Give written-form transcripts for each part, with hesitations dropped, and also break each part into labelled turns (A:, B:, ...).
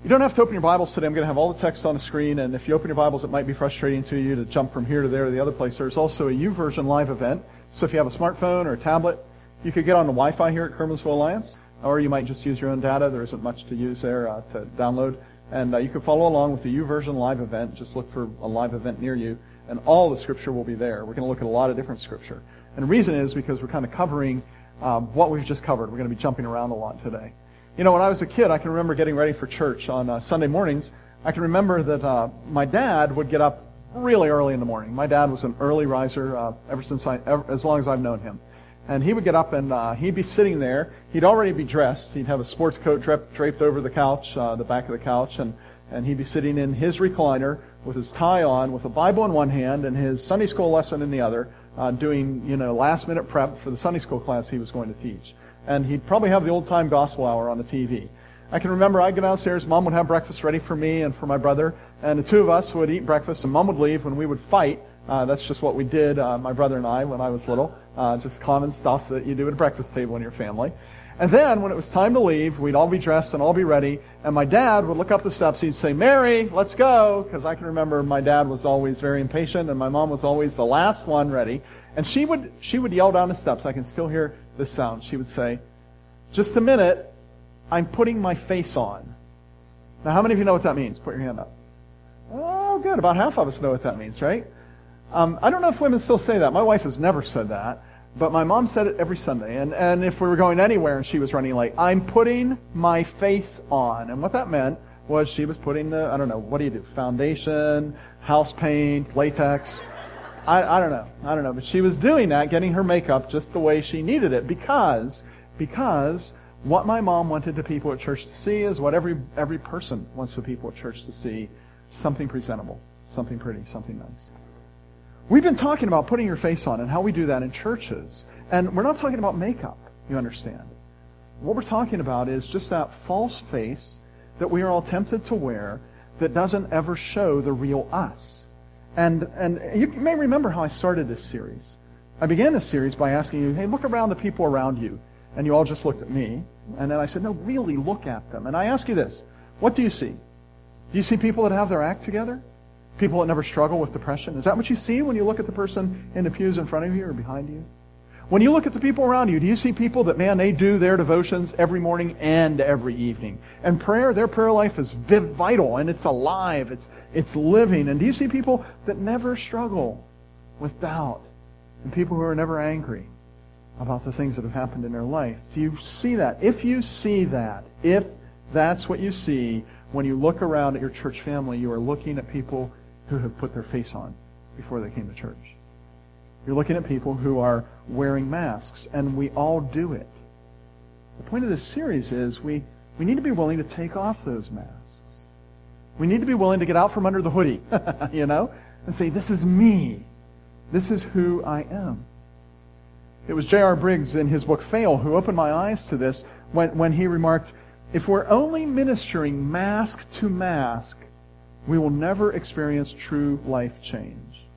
A: You don't have to open your Bibles today. I'm going to have all the text on the screen, and if you open your Bibles, it might be frustrating to you to jump from here to there to the other place. There's also a YouVersion live event. So if you have a smartphone or a tablet, you could get on the Wi-Fi here at Kermansville Alliance, or you might just use your own data. There isn't much to use there to download. And you can follow along with the YouVersion live event. Just look for a live event near you, and all the Scripture will be there. We're going to look at a lot of different Scripture. And the reason is because we're kind of covering what we've just covered. We're going to be jumping around a lot today. You know, when I was a kid, I can remember getting ready for church on Sunday mornings. I can remember that my dad would get up really early in the morning. My dad was an early riser as long as I've known him. And he would get up and he'd be sitting there. He'd already be dressed. He'd have a sports coat draped over the couch, the back of the couch, and he'd be sitting in his recliner with his tie on, with a Bible in one hand and his Sunday school lesson in the other, doing, last-minute prep for the Sunday school class he was going to teach. And he'd probably have the old-time gospel hour on the TV. I can remember I'd go downstairs, Mom would have breakfast ready for me and for my brother, and the two of us would eat breakfast, and Mom would leave when we would fight. That's just what we did, my brother and I, when I was little. Just common stuff that you do at a breakfast table in your family. And then, when it was time to leave, we'd all be dressed and all be ready, and my dad would look up the steps, he'd say, "Mary, let's go," because I can remember my dad was always very impatient, and my mom was always the last one ready. And she would yell down the steps. I can still hear this sound. She would say, "Just a minute, I'm putting my face on." Now, how many of you know what that means? Put your hand up. Oh, good. About half of us know what that means, right? I don't know if women still say that. My wife has never said that, but my mom said it every Sunday. And if we were going anywhere and she was running late, "I'm putting my face on." And what that meant was she was putting what do you do? Foundation, house paint, latex. I don't know. But she was doing that, getting her makeup just the way she needed it, because what my mom wanted the people at church to see is what every person wants the people at church to see: something presentable, something pretty, something nice. We've been talking about putting your face on and how we do that in churches. And we're not talking about makeup, you understand. What we're talking about is just that false face that we are all tempted to wear that doesn't ever show the real us. And you may remember how I started this series. I began this series by asking you, hey, look around the people around you. And you all just looked at me. And then I said, no, really look at them. And I ask you this, what do you see? Do you see people that have their act together? People that never struggle with depression? Is that what you see when you look at the person in the pews in front of you or behind you? When you look at the people around you, do you see people that, man, they do their devotions every morning and every evening? And their prayer life is vital, and it's alive, it's living. And do you see people that never struggle with doubt? And people who are never angry about the things that have happened in their life? Do you see that? If you see that, if that's what you see, when you look around at your church family, you are looking at people who have put their face on before they came to church. You're looking at people who are wearing masks, and we all do it. The point of this series is we need to be willing to take off those masks. We need to be willing to get out from under the hoodie, and say, this is me. This is who I am. It was J.R. Briggs in his book Fail who opened my eyes to this when he remarked, if we're only ministering mask to mask, we will never experience true life change.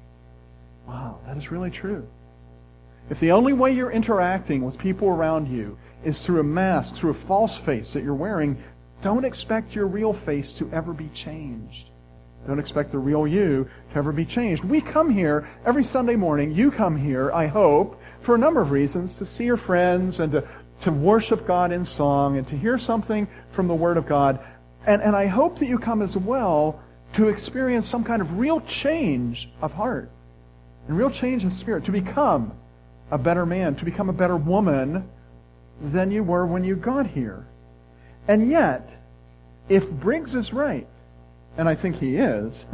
A: Wow, that is really true. If the only way you're interacting with people around you is through a mask, through a false face that you're wearing, don't expect your real face to ever be changed. Don't expect the real you to ever be changed. We come here every Sunday morning. You come here, I hope, for a number of reasons, to see your friends and to worship God in song and to hear something from the Word of God. And I hope that you come as well to experience some kind of real change of heart and real change in spirit, to become a better man, to become a better woman than you were when you got here. And yet, if Briggs is right, and I think he is,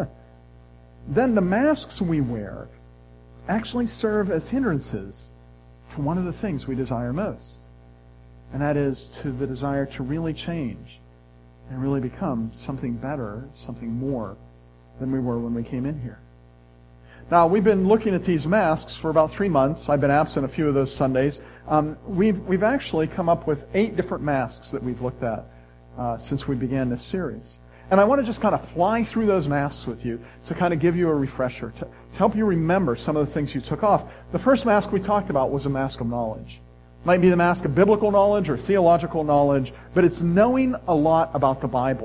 A: then the masks we wear actually serve as hindrances to one of the things we desire most. And that is to the desire to really change and really become something better, something more than we were when we came in here. Now, we've been looking at these masks for about 3 months. I've been absent a few of those Sundays. We've actually come up with 8 different masks that we've looked at since we began this series. And I want to just kind of fly through those masks with you to kind of give you a refresher, to help you remember some of the things you took off. The first mask we talked about was a mask of knowledge. It might be the mask of biblical knowledge or theological knowledge, but it's knowing a lot about the Bible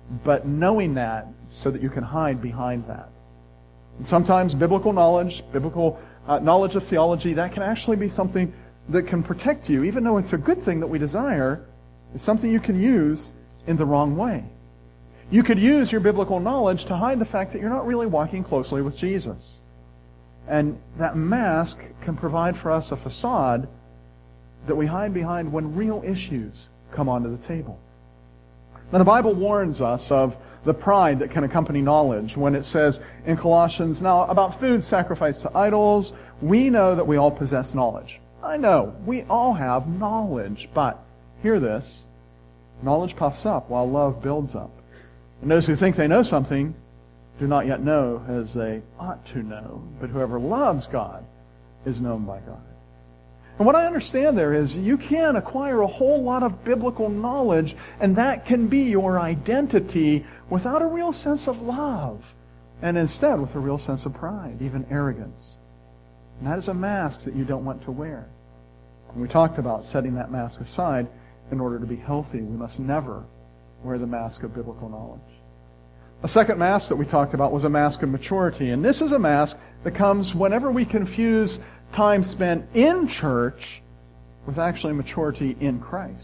A: but knowing that so that you can hide behind that. And sometimes biblical knowledge of theology, that can actually be something that can protect you, even though it's a good thing that we desire. It's something you can use in the wrong way. You could use your biblical knowledge to hide the fact that you're not really walking closely with Jesus. And that mask can provide for us a facade that we hide behind when real issues come onto the table. Now, the Bible warns us of the pride that can accompany knowledge when it says in Colossians, now about food sacrificed to idols, we know that we all possess knowledge. I know, we all have knowledge, but hear this, knowledge puffs up while love builds up. And those who think they know something do not yet know as they ought to know, but whoever loves God is known by God. And what I understand there is you can acquire a whole lot of biblical knowledge, and that can be your identity without a real sense of love, and instead with a real sense of pride, even arrogance. And that is a mask that you don't want to wear. And we talked about setting that mask aside in order to be healthy. We must never wear the mask of biblical knowledge. A second mask that we talked about was a mask of maturity. And this is a mask that comes whenever we confuse time spent in church with actually maturity in Christ.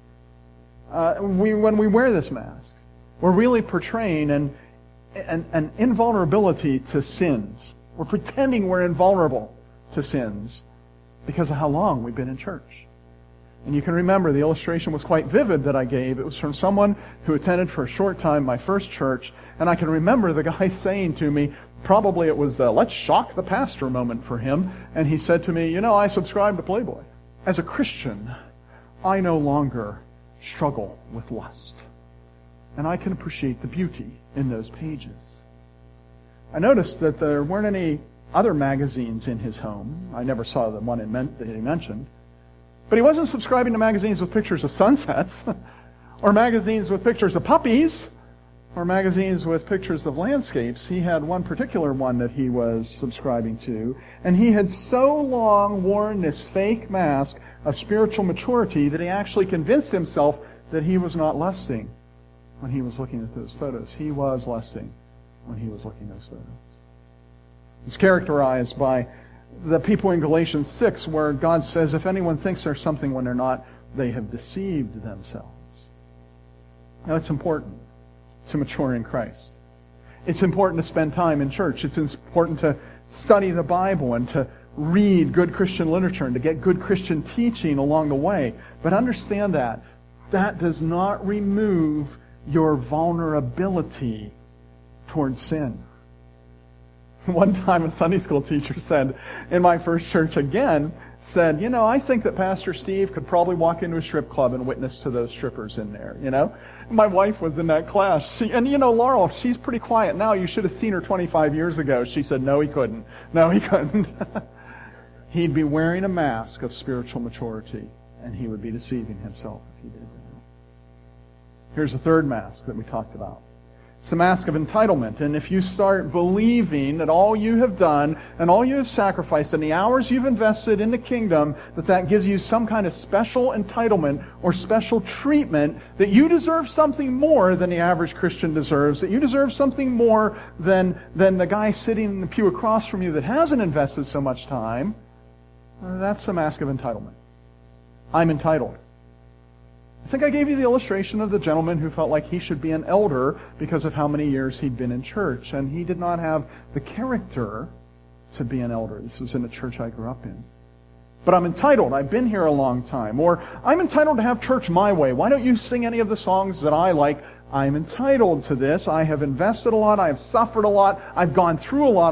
A: When we wear this mask, we're really portraying an invulnerability to sins. We're pretending we're invulnerable to sins because of how long we've been in church. And you can remember the illustration was quite vivid that I gave. It was from someone who attended for a short time my first church, and I can remember the guy saying to me, probably it was the let's shock the pastor moment for him, and he said to me, I subscribe to Playboy. As a Christian, I no longer struggle with lust. And I can appreciate the beauty in those pages. I noticed that there weren't any other magazines in his home. I never saw the one that he mentioned. But he wasn't subscribing to magazines with pictures of sunsets, or magazines with pictures of puppies, or magazines with pictures of landscapes. He had one particular one that he was subscribing to, and he had so long worn this fake mask of spiritual maturity that he actually convinced himself that he was not lusting when he was looking at those photos. He was lusting when he was looking at those photos. It's characterized by the people in Galatians 6 where God says, if anyone thinks they're something when they're not, they have deceived themselves. Now, it's important to mature in Christ. It's important to spend time in church. It's important to study the Bible and to read good Christian literature and to get good Christian teaching along the way. But understand that does not remove your vulnerability towards sin. One time a Sunday school teacher said, in my first church again, said, I think that Pastor Steve could probably walk into a strip club and witness to those strippers in there, My wife was in that class. Laurel, she's pretty quiet now. You should have seen her 25 years ago. She said, no, he couldn't. No, he couldn't. He'd be wearing a mask of spiritual maturity, and he would be deceiving himself if he did that. Here's a third mask that we talked about. It's the mask of entitlement. And if you start believing that all you have done and all you have sacrificed and the hours you've invested in the kingdom, that gives you some kind of special entitlement or special treatment, that you deserve something more than the average Christian deserves, that you deserve something more than the guy sitting in the pew across from you that hasn't invested so much time, that's the mask of entitlement. I'm entitled. I think I gave you the illustration of the gentleman who felt like he should be an elder because of how many years he'd been in church, and he did not have the character to be an elder. This was in the church I grew up in. But I'm entitled. I've been here a long time. Or I'm entitled to have church my way. Why don't you sing any of the songs that I like? I'm entitled to this. I have invested a lot. I have suffered a lot. I've gone through a lot.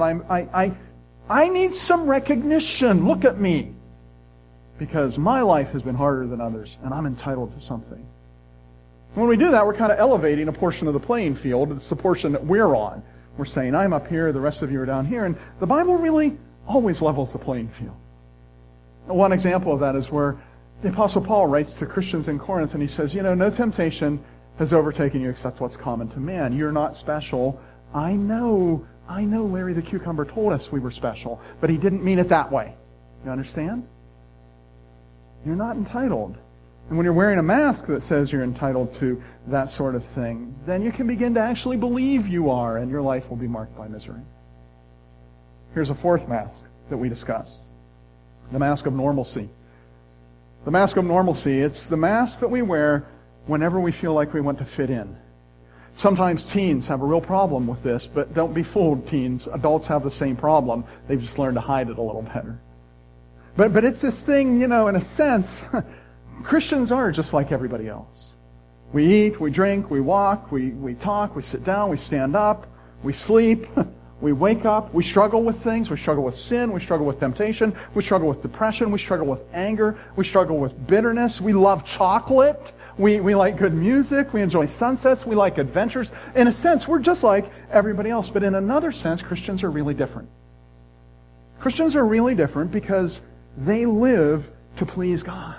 A: I need some recognition. Look at me. Because my life has been harder than others, and I'm entitled to something. When we do that, we're kind of elevating a portion of the playing field. It's the portion that we're on. We're saying, I'm up here, the rest of you are down here. And the Bible really always levels the playing field. One example of that is where the Apostle Paul writes to Christians in Corinth, and he says, no temptation has overtaken you except what's common to man. You're not special. I know Larry the Cucumber told us we were special, but he didn't mean it that way. You understand? You're not entitled. And when you're wearing a mask that says you're entitled to that sort of thing, then you can begin to actually believe you are, and your life will be marked by misery. Here's a fourth mask that we discussed. The mask of normalcy. The mask of normalcy, it's the mask that we wear whenever we feel like we want to fit in. Sometimes teens have a real problem with this, but don't be fooled, teens. Adults have the same problem. They've just learned to hide it a little better. But it's this thing, in a sense, Christians are just like everybody else. We eat, we drink, we walk, we talk, we sit down, we stand up, we sleep, we wake up, we struggle with things, we struggle with sin, we struggle with temptation, we struggle with depression, we struggle with anger, we struggle with bitterness, we love chocolate, we like good music, we enjoy sunsets, we like adventures. In a sense, we're just like everybody else, but in another sense, Christians are really different. Christians are really different because they live to please God.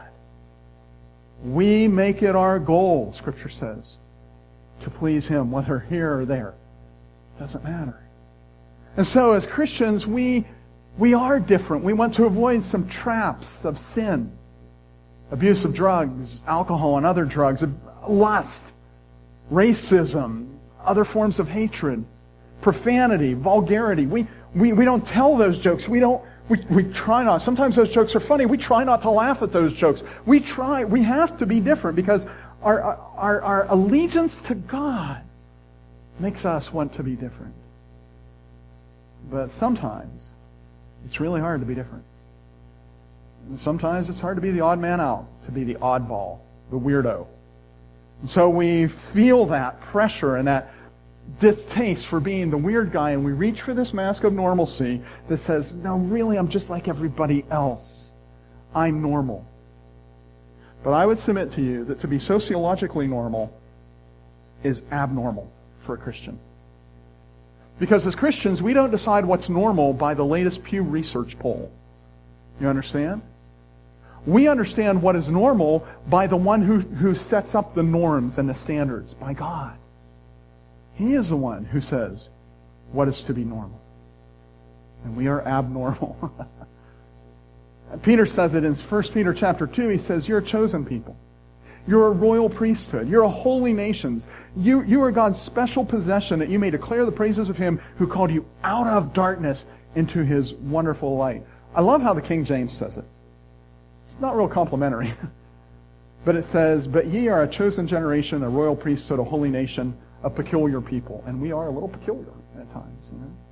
A: We make it our goal, Scripture says, to please Him, whether here or there. It doesn't matter. And so as Christians, we are different. We want to avoid some traps of sin. Abuse of drugs, alcohol and other drugs, lust, racism, other forms of hatred, profanity, vulgarity. We don't tell those jokes. We try not. Sometimes those jokes are funny. We try not to laugh at those jokes. We have to be different because our allegiance to God makes us want to be different. But sometimes it's really hard to be different. And sometimes it's hard to be the odd man out, to be the oddball, the weirdo. And so we feel that pressure and that distaste for being the weird guy, and we reach for this mask of normalcy that says, no, really, I'm just like everybody else. I'm normal. But I would submit to you that to be sociologically normal is abnormal for a Christian. Because as Christians, we don't decide what's normal by the latest Pew Research poll. You understand? We understand what is normal by the one who sets up the norms and the standards, by God. He is the one who says what is to be normal. And we are abnormal. Peter says it in 1 Peter chapter 2. He says, you're a chosen people. You're a royal priesthood. You're a holy nation. You are God's special possession, that you may declare the praises of Him who called you out of darkness into His wonderful light. I love how the King James says it. It's not real complimentary. But it says, but ye are a chosen generation, a royal priesthood, a holy nation, a peculiar people. And we are a little peculiar at times.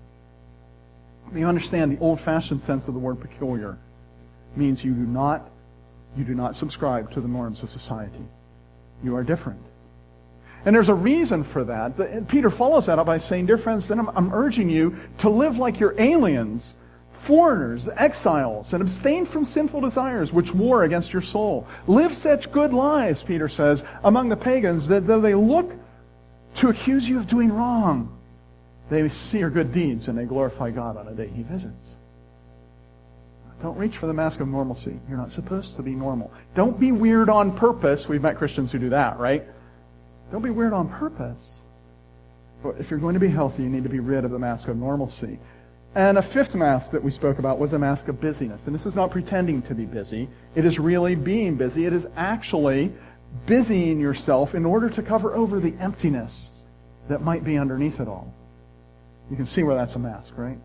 A: You understand the old-fashioned sense of the word peculiar means you do not subscribe to the norms of society. You are different. And there's a reason for that. And Peter follows that up by saying, dear friends, then I'm urging you to live like you're aliens, foreigners, exiles, and abstain from sinful desires which war against your soul. Live such good lives, Peter says, among the pagans, that though they look to accuse you of doing wrong, they see your good deeds and they glorify God on the day He visits. Don't reach for the mask of normalcy. You're not supposed to be normal. Don't be weird on purpose. We've met Christians who do that, right? Don't be weird on purpose. But if you're going to be healthy, you need to be rid of the mask of normalcy. And a fifth mask that we spoke about was a mask of busyness. And this is not pretending to be busy. It is really being busy. It is actually busying yourself in order to cover over the emptiness that might be underneath it all. You can see where that's a mask, right?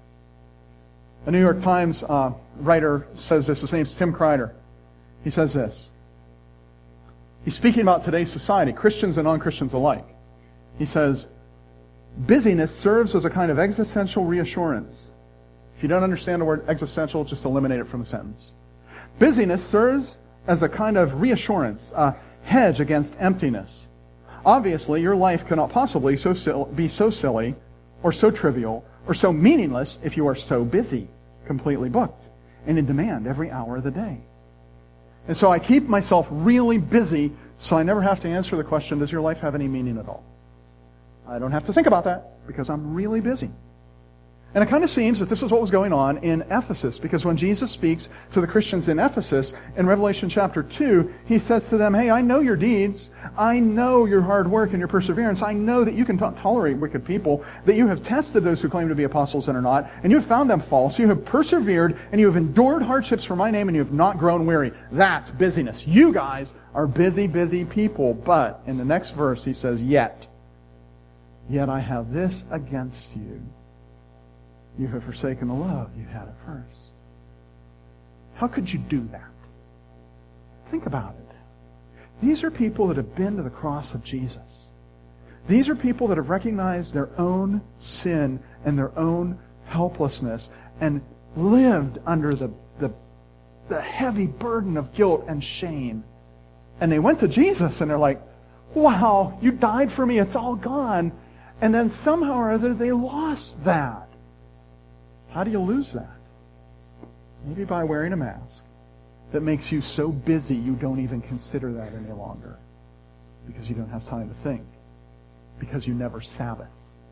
A: A New York Times writer says this. His name's Tim Kreider. He says this. He's speaking about today's society, Christians and non-Christians alike. He says, busyness serves as a kind of existential reassurance. If you don't understand the word existential, just eliminate it from the sentence. Busyness serves as a kind of reassurance, a hedge against emptiness. Obviously, your life cannot possibly be so silly or so trivial or so meaningless if you are so busy, completely booked, and in demand every hour of the day. And so I keep myself really busy so I never have to answer the question, does your life have any meaning at all? I don't have to think about that because I'm really busy. And it kind of seems that this is what was going on in Ephesus, because when Jesus speaks to the Christians in Ephesus, in Revelation chapter 2, he says to them, hey, I know your deeds. I know your hard work and your perseverance. I know that you can tolerate wicked people, that you have tested those who claim to be apostles and are not, and you have found them false. You have persevered, and you have endured hardships for my name, and you have not grown weary. That's busyness. You guys are busy, busy people. But in the next verse, he says, yet I have this against you. You have forsaken the love you had at first. How could you do that? Think about it. These are people that have been to the cross of Jesus. These are people that have recognized their own sin and their own helplessness and lived under the heavy burden of guilt and shame. And they went to Jesus and they're like, wow, you died for me, it's all gone. And then somehow or other they lost that. How do you lose that? Maybe by wearing a mask that makes you so busy you don't even consider that any longer. Because you don't have time to think. Because you never Sabbath.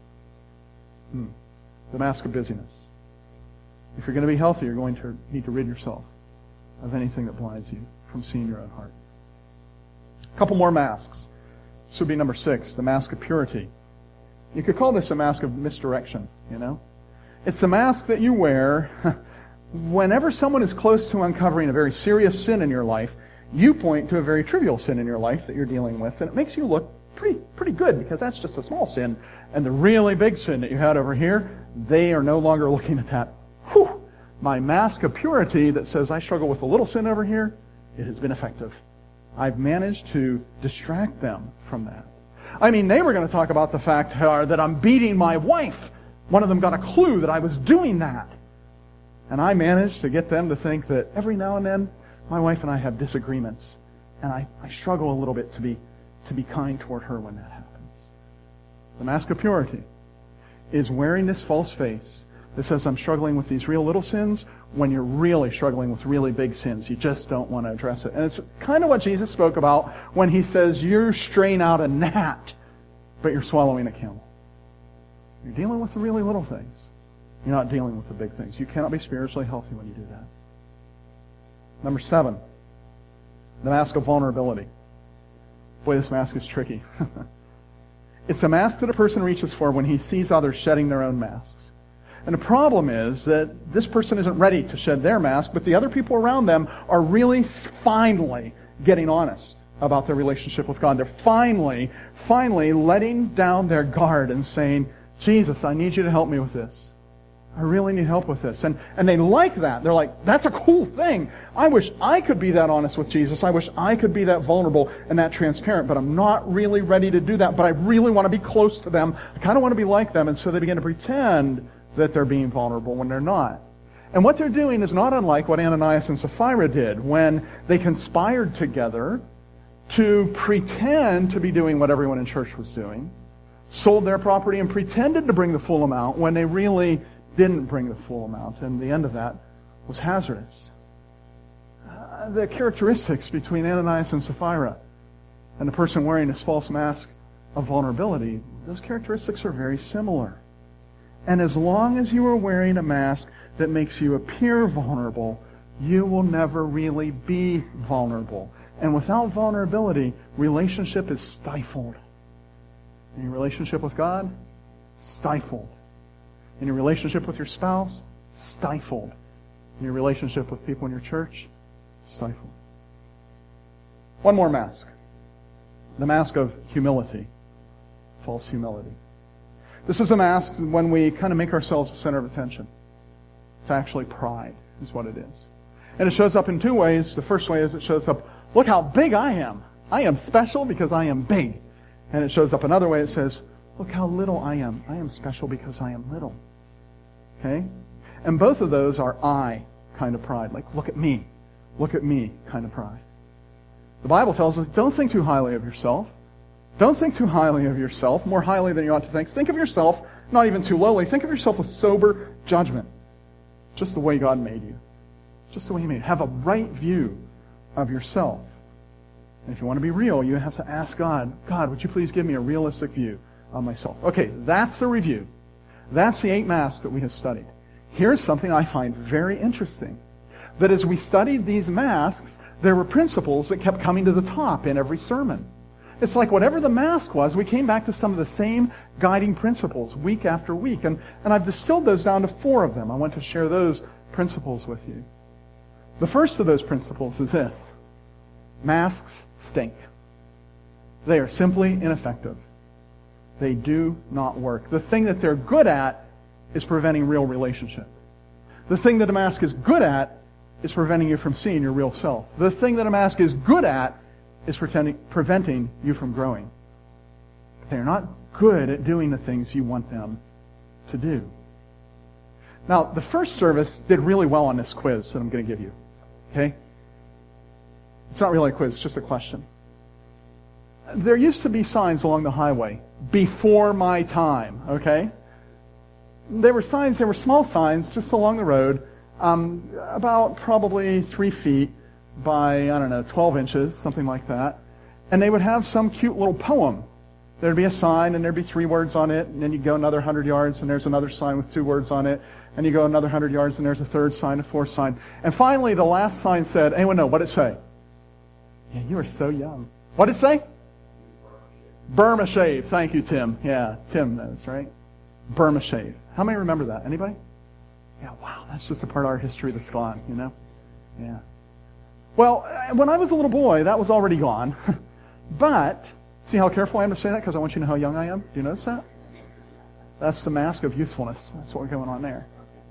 A: The mask of busyness. If you're going to be healthy, you're going to need to rid yourself of anything that blinds you from seeing your own heart. A couple more masks. This would be number 6, the mask of purity. You could call this a mask of misdirection, you know? It's a mask that you wear whenever someone is close to uncovering a very serious sin in your life. You point to a very trivial sin in your life that you're dealing with, and it makes you look pretty good because that's just a small sin. And the really big sin that you had over here, they are no longer looking at that. Whew! My mask of purity that says I struggle with a little sin over here, it has been effective. I've managed to distract them from that. I mean, they were going to talk about the fact that I'm beating my wife. One of them got a clue that I was doing that. And I managed to get them to think that every now and then, my wife and I have disagreements. And I struggle a little bit to be kind toward her when that happens. The mask of purity is wearing this false face that says I'm struggling with these real little sins when you're really struggling with really big sins. You just don't want to address it. And it's kind of what Jesus spoke about when he says you're straining out a gnat, but you're swallowing a camel. You're dealing with the really little things. You're not dealing with the big things. You cannot be spiritually healthy when you do that. Number 7, the mask of vulnerability. Boy, this mask is tricky. It's a mask that a person reaches for when he sees others shedding their own masks. And the problem is that this person isn't ready to shed their mask, but the other people around them are really finally getting honest about their relationship with God. They're finally letting down their guard and saying, Jesus, I need you to help me with this. I really need help with this. And they like that. They're like, that's a cool thing. I wish I could be that honest with Jesus. I wish I could be that vulnerable and that transparent, but I'm not really ready to do that. But I really want to be close to them. I kind of want to be like them. And so they begin to pretend that they're being vulnerable when they're not. And what they're doing is not unlike what Ananias and Sapphira did when they conspired together to pretend to be doing what everyone in church was doing, sold their property and pretended to bring the full amount when they really didn't bring the full amount. And the end of that was hazardous. The characteristics between Ananias and Sapphira and the person wearing this false mask of vulnerability, those characteristics are very similar. And as long as you are wearing a mask that makes you appear vulnerable, you will never really be vulnerable. And without vulnerability, relationship is stifled. In your relationship with God, stifled. In your relationship with your spouse, stifled. In your relationship with people in your church, stifled. One more mask. The mask of humility. False humility. This is a mask when we kind of make ourselves the center of attention. It's actually pride, is what it is. And it shows up in 2 ways. The first way is it shows up, look how big I am. I am special because I am big. And it shows up another way. It says, look how little I am. I am special because I am little. Okay? And both of those are I kind of pride. Like, look at me kind of pride. The Bible tells us, don't think too highly of yourself. Don't think too highly of yourself, more highly than you ought to think. Think of yourself, not even too lowly. Think of yourself with sober judgment. Just the way God made you. Just the way He made you. Have a right view of yourself. And if you want to be real, you have to ask God, God, would you please give me a realistic view of myself? Okay, that's the review. That's the 8 masks that we have studied. Here's something I find very interesting. That as we studied these masks, there were principles that kept coming to the top in every sermon. It's like whatever the mask was, we came back to some of the same guiding principles week after week. And I've distilled those down to 4 of them. I want to share those principles with you. The first of those principles is this. Masks stink. They are simply ineffective. They do not work. The thing that they're good at is preventing real relationship. The thing that a mask is good at is preventing you from seeing your real self. The thing that a mask is good at is preventing you from growing. But they're not good at doing the things you want them to do. Now, the first service did really well on this quiz that I'm going to give you. Okay? It's not really a quiz, it's just a question. There used to be signs along the highway, before my time, okay? There were signs, they were small signs just along the road, about probably 3 feet by, 12 inches, something like that. And they would have some cute little poem. There'd be a sign and there'd be 3 words on it, and then you'd go another 100 yards and there's another sign with 2 words on it, and you go another 100 yards and there's a 3rd sign, a 4th sign. And finally the last sign said, anyone know, what did it say? Yeah, you are so young. What did it say? Burma Shave. Thank you, Tim. Yeah, Tim knows, right? Burma Shave. How many remember that? Anybody? Yeah, wow, that's just a part of our history that's gone, you know? Yeah. Well, when I was a little boy, that was already gone. But, see how careful I am to say that because I want you to know how young I am? Do you notice that? That's the mask of youthfulness. That's what's going on there.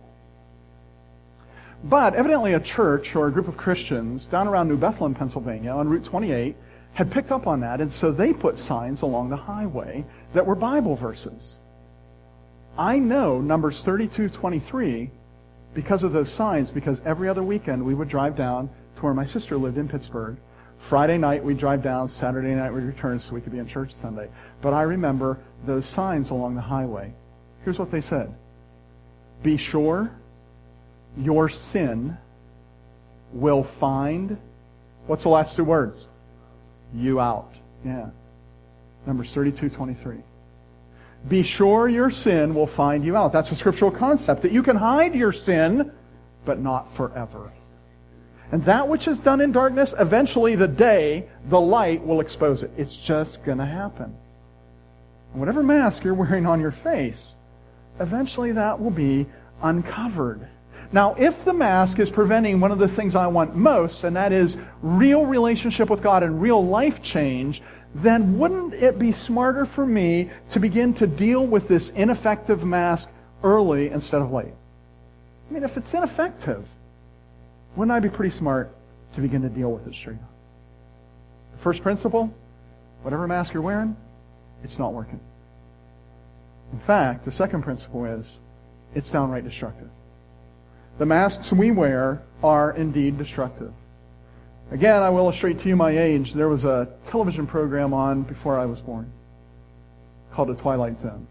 A: But evidently a church or a group of Christians down around New Bethlehem, Pennsylvania, on Route 28, had picked up on that, and so they put signs along the highway that were Bible verses. I know Numbers 32:23 because of those signs, because every other weekend we would drive down to where my sister lived in Pittsburgh. Friday night we'd drive down, Saturday night we'd return so we could be in church Sunday. But I remember those signs along the highway. Here's what they said. Be sure your sin will find, what's the last 2 words? You out. Yeah. Numbers 32:23. Be sure your sin will find you out. That's a scriptural concept, that you can hide your sin, but not forever. And that which is done in darkness, eventually the light will expose it. It's just going to happen. And whatever mask you're wearing on your face, eventually that will be uncovered. Now, if the mask is preventing one of the things I want most, and that is real relationship with God and real life change, then wouldn't it be smarter for me to begin to deal with this ineffective mask early instead of late? I mean, if it's ineffective, wouldn't I be pretty smart to begin to deal with it straight up? The first principle, whatever mask you're wearing, it's not working. In fact, the second principle is, it's downright destructive. The masks we wear are indeed destructive. Again, I will illustrate to you my age. There was a television program on before I was born called The Twilight Zone.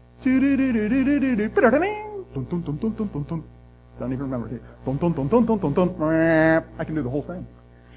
A: Don't even remember it. I can do the whole thing.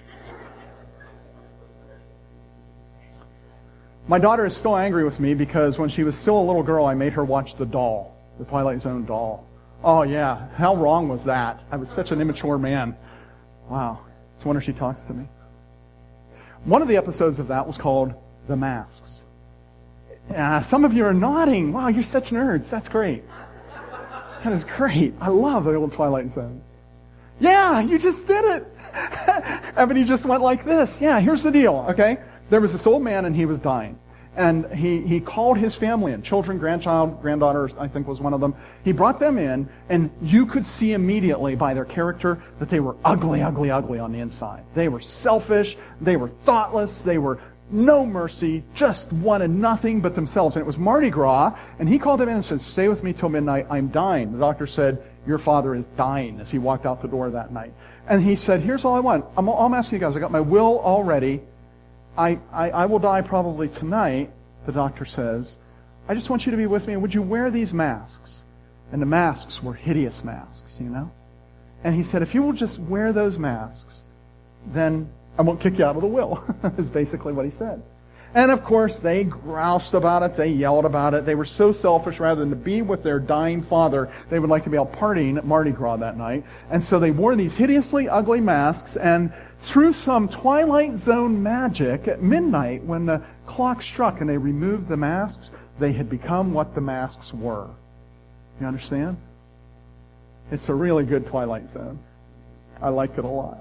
A: My daughter is still angry with me because when she was still a little girl, I made her watch The Doll, The Twilight Zone doll. Oh yeah, how wrong was that? I was such an immature man. Wow. It's a wonder she talks to me. One of the episodes of that was called The Masks. Some of you are nodding. Wow, you're such nerds. That's great. That is great. I love the old Twilight Zones. Yeah, you just did it. Evan, you just went like this. Yeah, here's the deal, okay? There was this old man and he was dying. And he called his family in, children, grandchild, granddaughter, I think was one of them. He brought them in, and you could see immediately by their character that they were ugly, ugly, ugly on the inside. They were selfish, they were thoughtless, they were no mercy, just wanted nothing but themselves. And it was Mardi Gras, and he called them in and said, stay with me till midnight, I'm dying. The doctor said, your father is dying, as he walked out the door that night. And he said, here's all I want. I'm asking you guys, I got my will all ready. I will die probably tonight, the doctor says. I just want you to be with me, and would you wear these masks? And the masks were hideous masks, you know? And he said, if you will just wear those masks, then I won't kick you out of the will, is basically what he said. And of course, they groused about it, they yelled about it. They were so selfish, rather than to be with their dying father, they would like to be out partying at Mardi Gras that night. And so they wore these hideously ugly masks, and through some Twilight Zone magic, at midnight, when the clock struck and they removed the masks, they had become what the masks were. You understand? It's a really good Twilight Zone. I liked it a lot.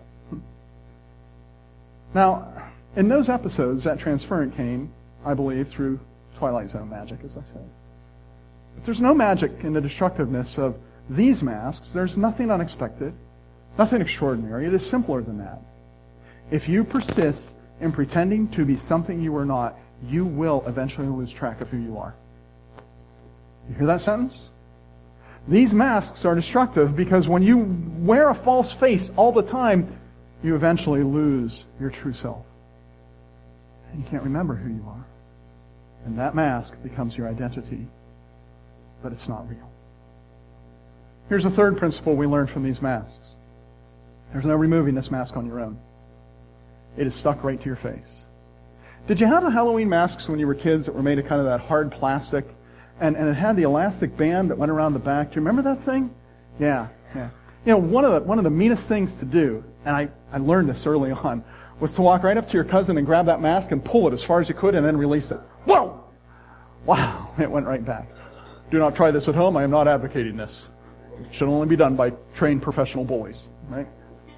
A: Now, in those episodes, that transference came, I believe, through Twilight Zone magic, as I said. But there's no magic in the destructiveness of these masks. There's nothing unexpected, nothing extraordinary. It is simpler than that. If you persist in pretending to be something you are not, you will eventually lose track of who you are. You hear that sentence? These masks are destructive because when you wear a false face all the time, you eventually lose your true self. You can't remember who you are. And that mask becomes your identity, but it's not real. Here's a third principle we learned from these masks. There's no removing this mask on your own. It is stuck right to your face. Did you have the Halloween masks when you were kids that were made of kind of that hard plastic? And it had the elastic band that went around the back. Do you remember that thing? Yeah. You know, one of the meanest things to do, and I learned this early on, was to walk right up to your cousin and grab that mask and pull it as far as you could and then release it. Whoa! Wow, it went right back. Do not try this at home. I am not advocating this. It should only be done by trained professional bullies, right?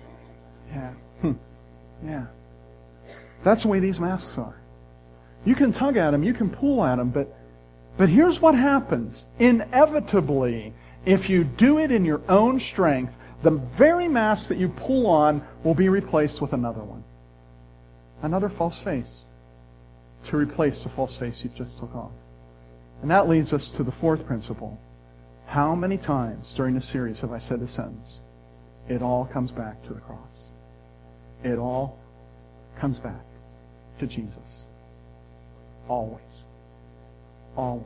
A: Yeah. That's the way these masks are. You can tug at them, you can pull at them, but here's what happens. Inevitably, if you do it in your own strength, the very mask that you pull on will be replaced with another one. Another false face to replace the false face you just took off. And that leads us to the fourth principle. How many times during the series have I said this sentence? It all comes back to the cross. It all comes back to Jesus. Always. Always.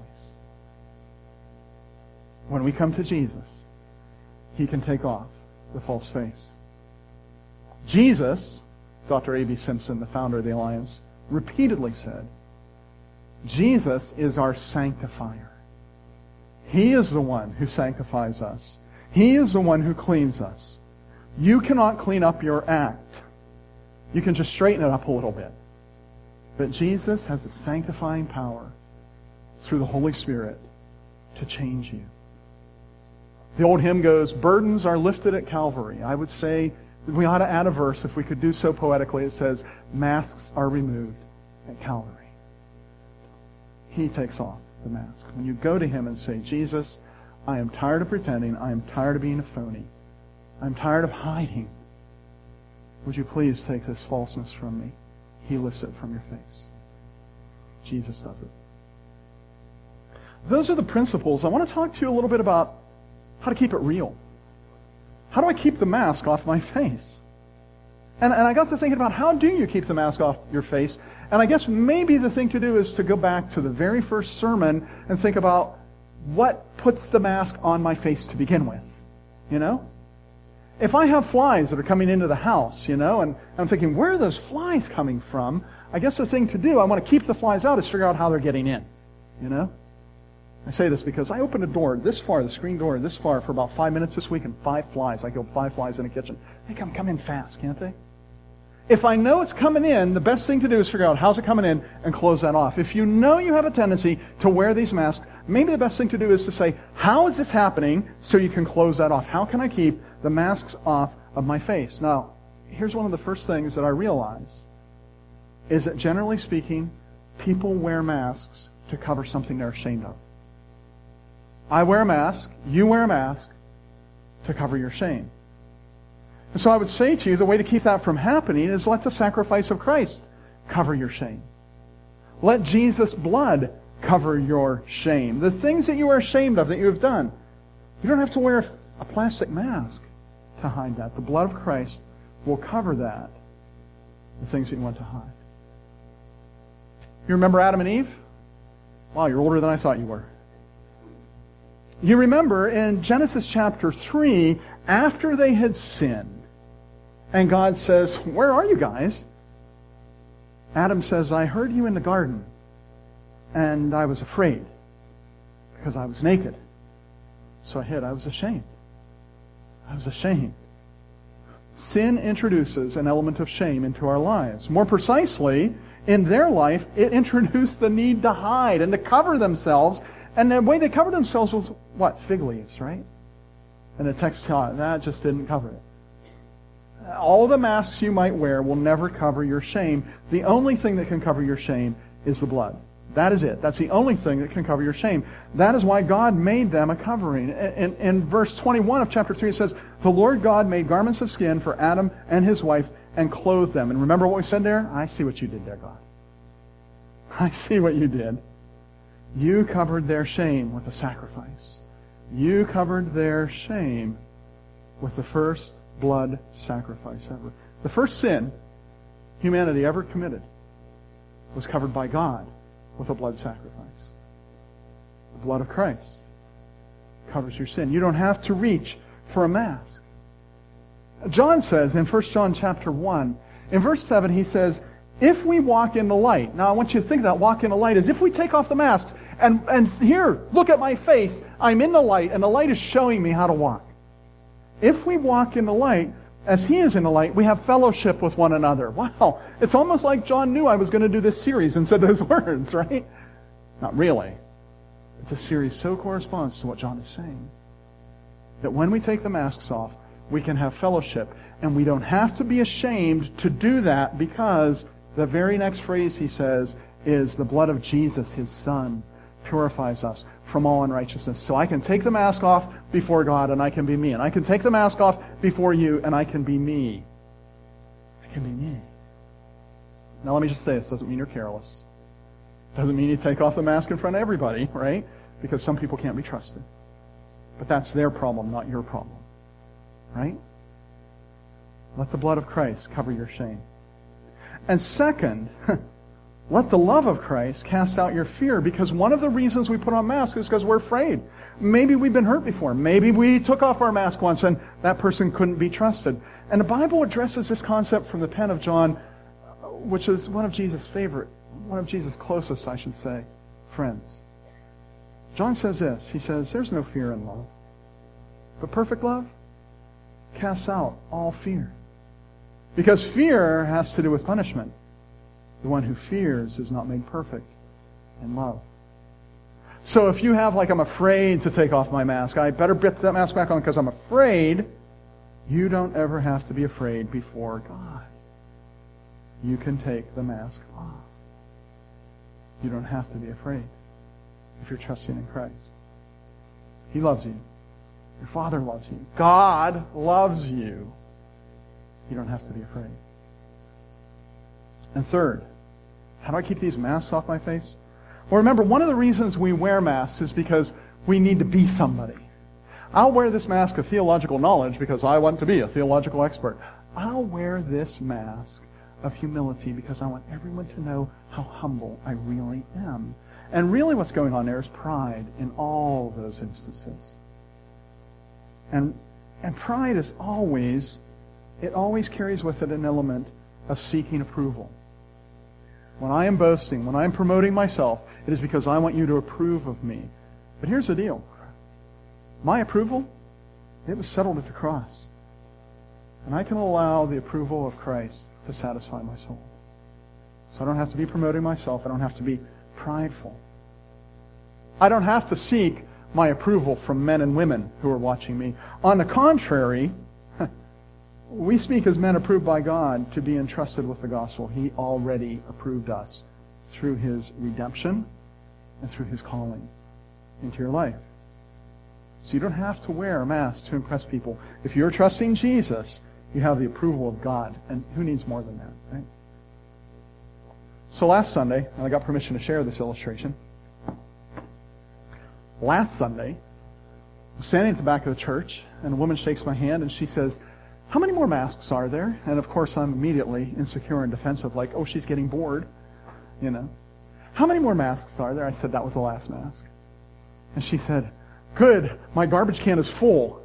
A: When we come to Jesus, He can take off the false face. Jesus, Dr. A.B. Simpson, the founder of the Alliance, repeatedly said, Jesus is our sanctifier. He is the one who sanctifies us. He is the one who cleans us. You cannot clean up your act. You can just straighten it up a little bit. But Jesus has the sanctifying power through the Holy Spirit to change you. The old hymn goes, burdens are lifted at Calvary. I would say we ought to add a verse, if we could do so poetically. It says, masks are removed at Calvary. He takes off the mask. When you go to Him and say, Jesus, I am tired of pretending. I am tired of being a phony. I'm tired of hiding. Would you please take this falseness from me? He lifts it from your face. Jesus does it. Those are the principles. I want to talk to you a little bit about how to keep it real. How do I keep the mask off my face? And I got to thinking about how do you keep the mask off your face? And I guess maybe the thing to do is to go back to the very first sermon and think about what puts the mask on my face to begin with. You know? If I have flies that are coming into the house, you know, and I'm thinking, where are those flies coming from? I guess the thing to do, I want to keep the flies out, is figure out how they're getting in. You know? I say this because I opened a door this far, the screen door this far, for about 5 minutes this week, and 5 flies. I killed 5 flies in the kitchen. They come in fast, can't they? If I know it's coming in, the best thing to do is figure out how's it coming in and close that off. If you know you have a tendency to wear these masks, maybe the best thing to do is to say, how is this happening, so you can close that off? How can I keep the masks off of my face? Now, here's one of the first things that I realize, is that generally speaking, people wear masks to cover something they're ashamed of. I wear a mask, you wear a mask, to cover your shame. And so I would say to you, the way to keep that from happening is let the sacrifice of Christ cover your shame. Let Jesus' blood cover your shame. The things that you are ashamed of that you have done, you don't have to wear a plastic mask to hide that. The blood of Christ will cover that, the things that you want to hide. You remember Adam and Eve? Wow, you're older than I thought you were. You remember in Genesis chapter 3, after they had sinned, and God says, where are you guys? Adam says, I heard you in the garden, and I was afraid, because I was naked. So I hid. I was ashamed. I was ashamed. Sin introduces an element of shame into our lives. More precisely, in their life, it introduced the need to hide and to cover themselves. And the way they covered themselves was, what? Fig leaves, right? And the text taught that just didn't cover it. All the masks you might wear will never cover your shame. The only thing that can cover your shame is the blood. That is it. That's the only thing that can cover your shame. That is why God made them a covering. In verse 21 of chapter 3 it says, the Lord God made garments of skin for Adam and his wife and clothed them. And remember what we said there? I see what you did there, God. I see what you did. You covered their shame with a sacrifice. You covered their shame with the first blood sacrifice ever. The first sin humanity ever committed was covered by God with a blood sacrifice. The blood of Christ covers your sin. You don't have to reach for a mask. John says in 1 John chapter 1, in verse 7 he says, if we walk in the light. Now I want you to think that walk in the light is if we take off the masks and here, look at my face, I'm in the light and the light is showing me how to walk. If we walk in the light, as He is in the light, we have fellowship with one another. Wow, it's almost like John knew I was going to do this series and said those words, right? Not really. It's a series so corresponds to what John is saying. That when we take the masks off, we can have fellowship. And we don't have to be ashamed to do that because the very next phrase he says is the blood of Jesus, His Son, purifies us from all unrighteousness. So I can take the mask off before God and I can be me. And I can take the mask off before you and I can be me. I can be me. Now let me just say this doesn't mean you're careless. Doesn't mean you take off the mask in front of everybody, right? Because some people can't be trusted. But that's their problem, not your problem. Right? Let the blood of Christ cover your shame. And second, let the love of Christ cast out your fear, because one of the reasons we put on masks is because we're afraid. Maybe we've been hurt before. Maybe we took off our mask once and that person couldn't be trusted. And the Bible addresses this concept from the pen of John, which is one of Jesus' closest, I should say, friends. John says this. He says, there's no fear in love. But perfect love casts out all fear. Because fear has to do with punishment. The one who fears is not made perfect in love. So if you have I'm afraid to take off my mask, I better put that mask back on because I'm afraid, you don't ever have to be afraid before God. You can take the mask off. You don't have to be afraid if you're trusting in Christ. He loves you. Your Father loves you. God loves you. You don't have to be afraid. And third, how do I keep these masks off my face? Well, remember, one of the reasons we wear masks is because we need to be somebody. I'll wear this mask of theological knowledge because I want to be a theological expert. I'll wear this mask of humility because I want everyone to know how humble I really am. And really what's going on there is pride in all those instances. And pride is always carries with it an element of seeking approval. When I am boasting, when I am promoting myself, it is because I want you to approve of me. But here's the deal. My approval, it was settled at the cross. And I can allow the approval of Christ to satisfy my soul. So I don't have to be promoting myself. I don't have to be prideful. I don't have to seek my approval from men and women who are watching me. On the contrary, we speak as men approved by God to be entrusted with the gospel. He already approved us through His redemption and through His calling into your life. So you don't have to wear a mask to impress people. If you're trusting Jesus, you have the approval of God. And who needs more than that, right? So last Sunday, and I got permission to share this illustration. Last Sunday, I was standing at the back of the church, and a woman shakes my hand, and she says, how many more masks are there? And of course, I'm immediately insecure and defensive, like, oh, she's getting bored, you know. How many more masks are there? I said, that was the last mask. And she said, good, my garbage can is full.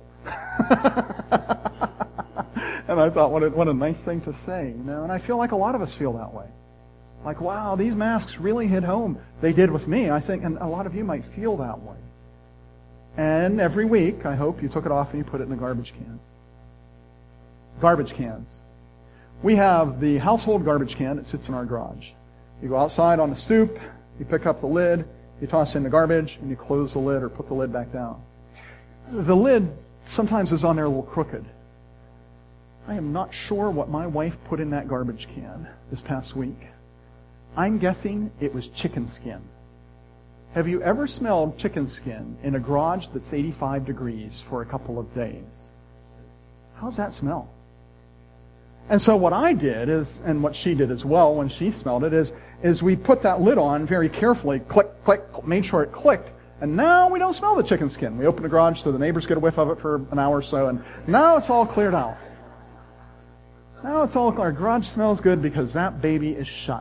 A: And I thought, what a nice thing to say, you know. And I feel like a lot of us feel that way. Like, wow, these masks really hit home. They did with me, I think, and a lot of you might feel that way. And every week, I hope you took it off and you put it in the garbage can. Garbage cans. We have the household garbage can that sits in our garage. You go outside on the stoop, you pick up the lid, you toss in the garbage, and you close the lid or put the lid back down. The lid sometimes is on there a little crooked. I am not sure what my wife put in that garbage can this past week. I'm guessing it was chicken skin. Have you ever smelled chicken skin in a garage that's 85 degrees for a couple of days? How's that smell? And so what I did is, and what she did as well when she smelled it, is we put that lid on very carefully, click, click, made sure it clicked, and now we don't smell the chicken skin. We open the garage so the neighbors get a whiff of it for an hour or so, and now it's all cleared out. Now it's all, our garage smells good because that baby is shut.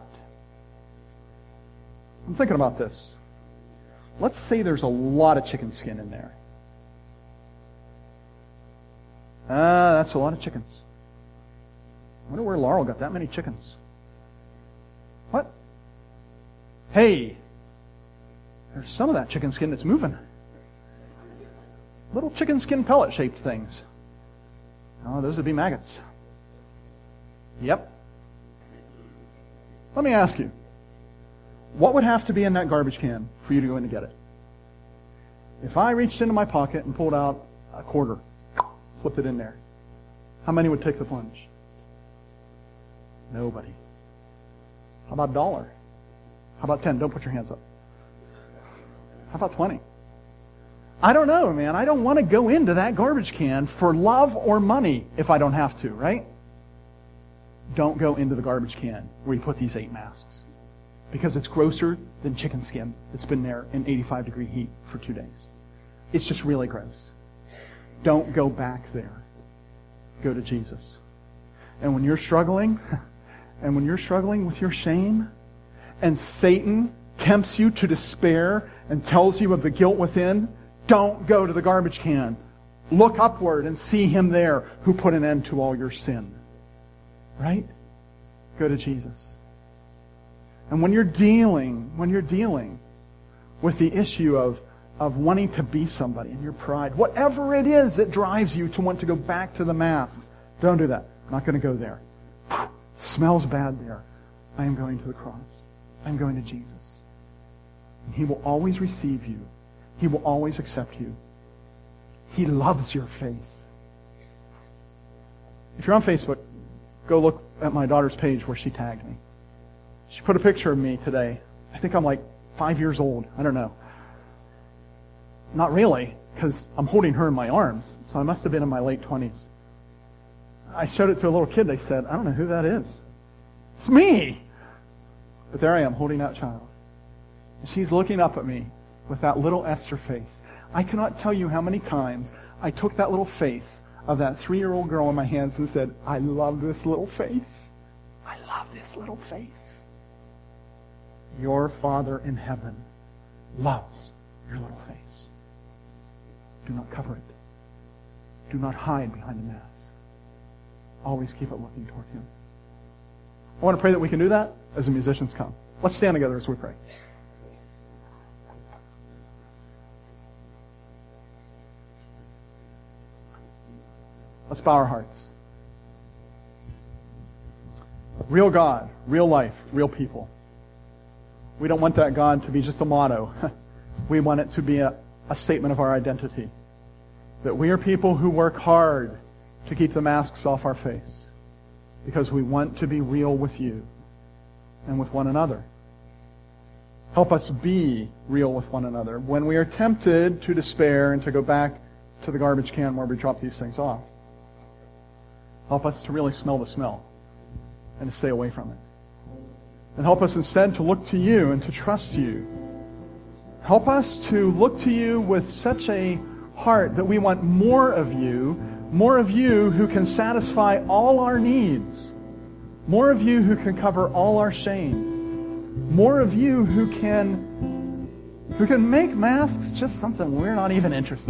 A: I'm thinking about this. Let's say there's a lot of chicken skin in there. That's a lot of chickens. I wonder where Laurel got that many chickens. What? Hey, there's some of that chicken skin that's moving. Little chicken skin pellet-shaped things. Oh, those would be maggots. Yep. Let me ask you, what would have to be in that garbage can for you to go in to get it? If I reached into my pocket and pulled out a quarter, flipped it in there, how many would take the plunge? Nobody. How about $1? How about 10? Don't put your hands up. How about 20? I don't know, man. I don't want to go into that garbage can for love or money if I don't have to, right? Don't go into the garbage can where you put these 8 masks. Because it's grosser than chicken skin that's been there in 85-degree heat for 2 days. It's just really gross. Don't go back there. Go to Jesus. And when you're struggling, with your shame, and Satan tempts you to despair and tells you of the guilt within, don't go to the garbage can. Look upward and see Him there who put an end to all your sin. Right? Go to Jesus. And when you're dealing with the issue of wanting to be somebody and your pride, whatever it is that drives you to want to go back to the masks, don't do that. I'm not going to go there. Smells bad there. I am going to the cross. I'm going to Jesus. And He will always receive you. He will always accept you. He loves your face. If you're on Facebook, go look at my daughter's page where she tagged me. She put a picture of me today. I think I'm like 5 years old. I don't know. Not really, because I'm holding her in my arms. So I must have been in my late 20s. I showed it to a little kid. They said, I don't know who that is. It's me! But there I am, holding that child. And she's looking up at me with that little Esther face. I cannot tell you how many times I took that little face of that 3-year-old girl in my hands and said, I love this little face. I love this little face. Your Father in heaven loves your little face. Do not cover it. Do not hide behind the mask. Always keep it looking toward Him. I want to pray that we can do that as the musicians come. Let's stand together as we pray. Let's bow our hearts. Real God, real life, real people. We don't want that God to be just a motto. We want it to be a statement of our identity. That we are people who work hard to keep the masks off our face. Because we want to be real with you and with one another. Help us be real with one another when we are tempted to despair and to go back to the garbage can where we drop these things off. Help us to really smell the smell and to stay away from it. And help us instead to look to you and to trust you. Help us to look to you with such a heart that we want more of you who can satisfy all our needs, more of you who can cover all our shame, more of you who can make masks just something we're not even interested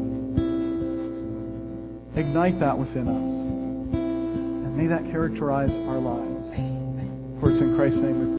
A: in. Ignite that within us. And may that characterize our lives. For it's in Christ's name we pray.